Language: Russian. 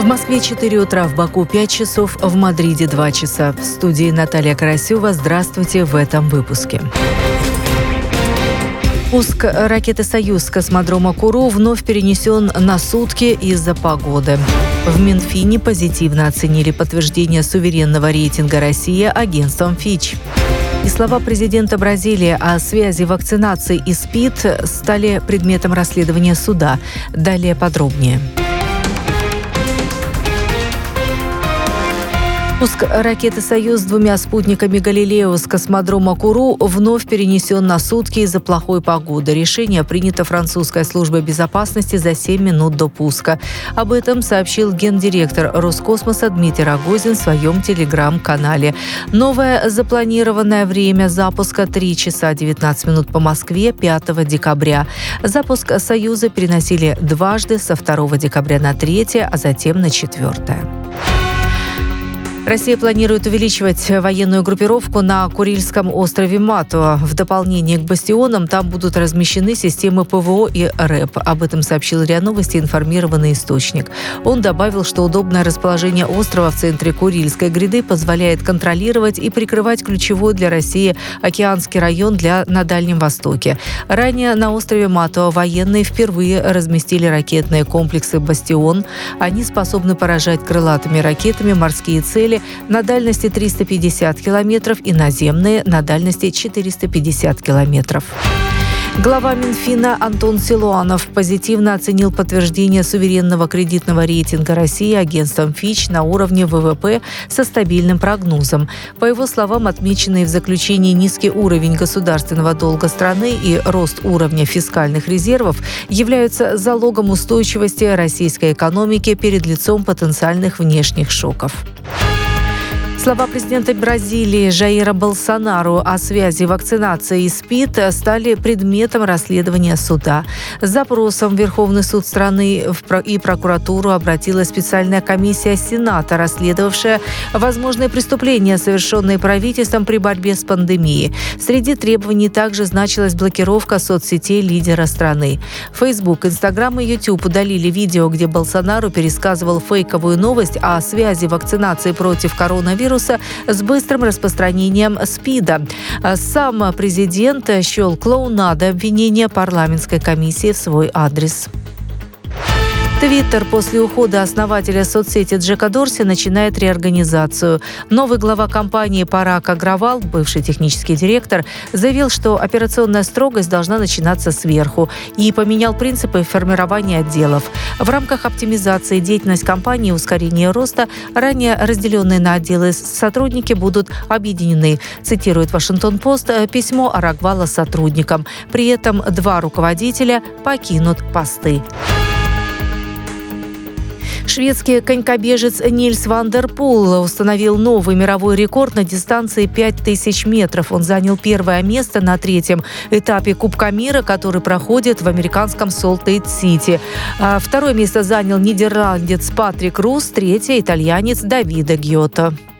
В Москве 4 утра, в Баку 5 часов, в Мадриде 2 часа. В студии Наталья Карасева. Здравствуйте в этом выпуске. Пуск ракеты «Союз» с космодрома Куру вновь перенесен на сутки из-за погоды. В Минфине позитивно оценили подтверждение суверенного рейтинга России агентством Fitch. И слова президента Бразилии о связи вакцинации и СПИД стали предметом расследования суда. Далее подробнее. Пуск ракеты «Союз» с 2 спутниками «Галилео» с космодрома Куру вновь перенесен на сутки из-за плохой погоды. Решение принято французской службой безопасности за 7 минут до пуска. Об этом сообщил гендиректор Роскосмоса Дмитрий Рогозин в своем телеграм-канале. Новое запланированное время запуска 3 часа 19 минут по Москве 5 декабря. Запуск «Союза» переносили дважды со 2 декабря на 3, а затем на 4. Россия планирует увеличивать военную группировку на Курильском острове Матуа. В дополнение к бастионам там будут размещены системы ПВО и РЭП. Об этом сообщил РИА Новости информированный источник. Он добавил, что удобное расположение острова в центре Курильской гряды позволяет контролировать и прикрывать ключевой для России океанский район на Дальнем Востоке. Ранее на острове Матуа военные впервые разместили ракетные комплексы «Бастион». Они способны поражать крылатыми ракетами морские цели на дальности 350 километров и наземные на дальности 450 километров. Глава Минфина Антон Силуанов позитивно оценил подтверждение суверенного кредитного рейтинга России агентством Fitch на уровне ВВП со стабильным прогнозом. По его словам, отмеченный в заключении низкий уровень государственного долга страны и рост уровня фискальных резервов являются залогом устойчивости российской экономики перед лицом потенциальных внешних шоков. Слова президента Бразилии Жаира Болсонару о связи вакцинации и СПИД стали предметом расследования суда. С запросом в Верховный суд страны и прокуратуру обратилась специальная комиссия Сената, расследовавшая возможные преступления, совершенные правительством при борьбе с пандемией. Среди требований также значилась блокировка соцсетей лидера страны. Facebook, Instagram и YouTube удалили видео, где Болсонару пересказывал фейковую новость о связи вакцинации против коронавируса с быстрым распространением СПИДа. Сам президент счел клоунадой обвинения парламентской комиссии в свой адрес. Твиттер после ухода основателя соцсети Джека Дорси начинает реорганизацию. Новый глава компании Параг Агравал, бывший технический директор, заявил, что операционная строгость должна начинаться сверху и поменял принципы формирования отделов. В рамках оптимизации деятельности компании и ускорения роста ранее разделенные на отделы сотрудники будут объединены, цитирует Вашингтон-Пост письмо Агравала сотрудникам. При этом 2 руководителя покинут посты. Шведский конькобежец Нильс ван дер Пул установил новый мировой рекорд на дистанции 5000 метров. Он занял 1 место на 3-м этапе Кубка мира, который проходит в американском Солт-Лейк-Сити. 2 место занял нидерландец Патрик Рус, 3-е итальянец Давидо Гьотто.